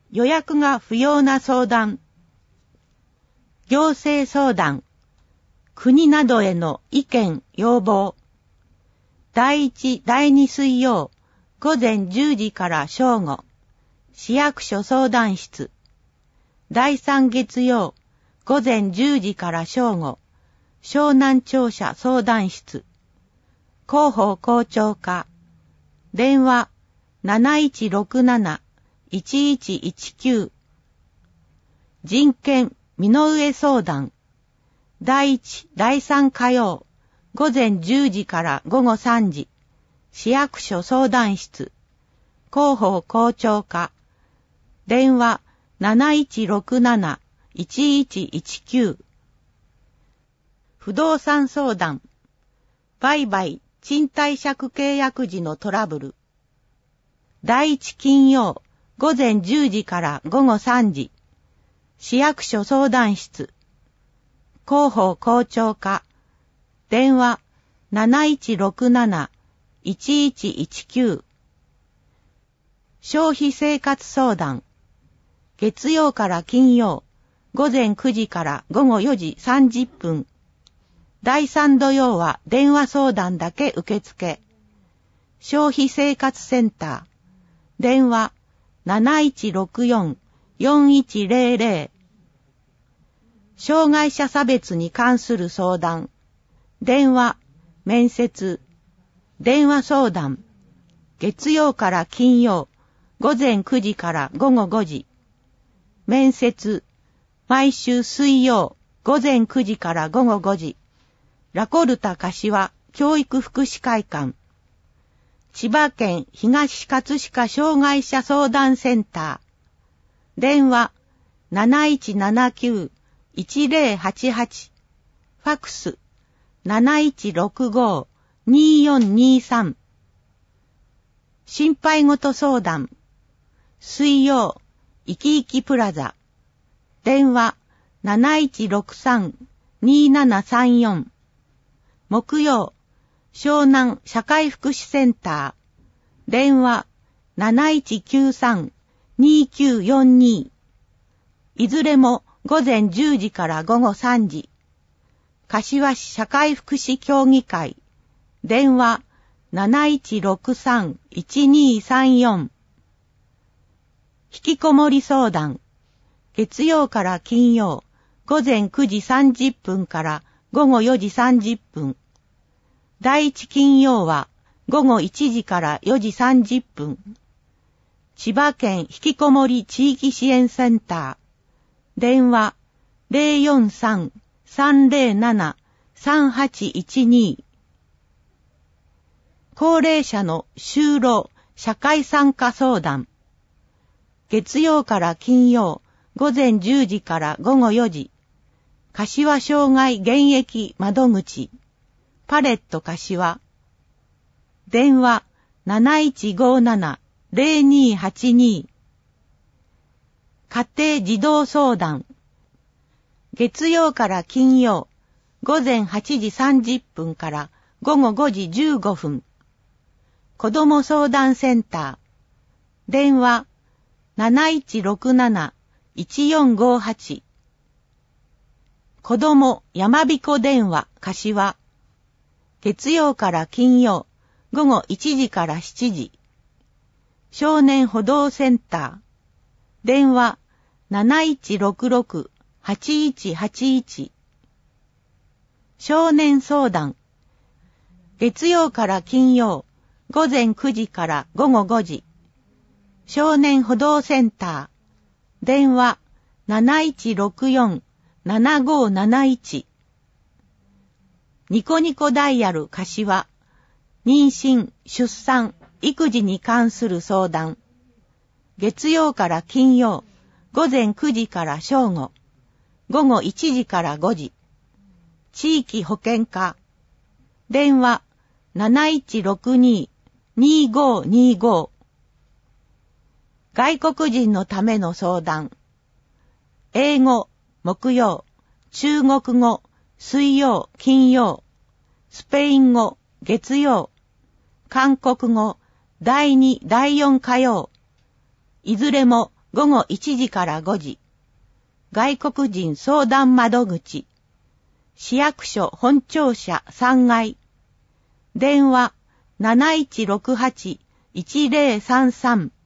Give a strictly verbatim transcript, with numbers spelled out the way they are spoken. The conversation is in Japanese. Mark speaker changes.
Speaker 1: 予約が不要な相談。行政相談。国などへの意見、要望。第一、第二水曜、午前じゅうじから正午。市役所相談室。第三月曜、午前じゅうじから正午。湘南庁舎相談室。広報校長課。電話 なないちろくなないちいちいちきゅう。人権身の上相談。第一、第三火曜、午前じゅうじから午後さんじ。市役所相談室。広報校長課。電話 なないちろくなないちいちいちきゅう。不動産相談。売買、賃貸借契約時のトラブル。第一金曜、午前じゅうじから午後さんじ。市役所相談室。広報校長課。電話 なないちろくなないちいちいちきゅう。消費生活相談。月曜から金曜、午前くじから午後よじさんじゅっぷん。第三土曜は電話相談だけ受付。消費生活センター。電話 なないちろくよんよんいちぜろぜろ。障害者差別に関する相談。電話、面接。電話相談。月曜から金曜、午前くじから午後ごじ。面接。毎週水曜、午前くじから午後ごじ。ラコルタ柏教育福祉会館。千葉県東葛飾障害者相談センター。電話 なないちななきゅういちぜろはちはち。ファクス なないちろくごによんにさん。心配事相談。水曜、いきいきプラザ。電話 なないちろくさんにななさんよん。木曜、湘南社会福祉センター。電話 なないちきゅうさんにきゅうよんに。いずれも午前じゅうじから午後さんじ。柏市社会福祉協議会。電話 なないちろくさんいちにさんよん。引きこもり相談。月曜から金曜、午前くじさんじゅっぷんから午後よじさんじゅっぷん。第一金曜は午後いちじからよじさんじゅっぷん。千葉県引きこもり地域支援センター。電話 ぜろよんさんさんぜろななさんはちいちに。高齢者の就労社会参加相談。月曜から金曜、午前じゅうじから午後よじ。柏障害現役窓口。パレット柏。電話 なないちごななぜろにはちに。家庭児童相談。月曜から金曜、午前はちじさんじゅっぷんから午後ごじじゅうごふん。子ども相談センター。電話 なないちろくなないちよんごはち。子どもやまびこ電話柏。月曜から金曜、午後いちじからしちじ。少年補導センター。電話 なないちろくろくはちいちはちいち。少年相談。月曜から金曜、午前くじから午後ごじ。少年補導センター。電話 なないちろくよんななごなないち。ニコニコダイヤル柏。妊娠、出産、育児に関する相談。月曜から金曜、午前くじから正午。午後いちじからごじ。地域保健課。電話 なないちろくににごにご。外国人のための相談。英語、木曜、中国語、水曜、金曜、スペイン語、月曜、韓国語、だいに、だいよん火曜。いずれも午後いちじからごじ。外国人相談窓口。市役所本庁舎さんがい。電話 なないちろくはちいちぜろさんさん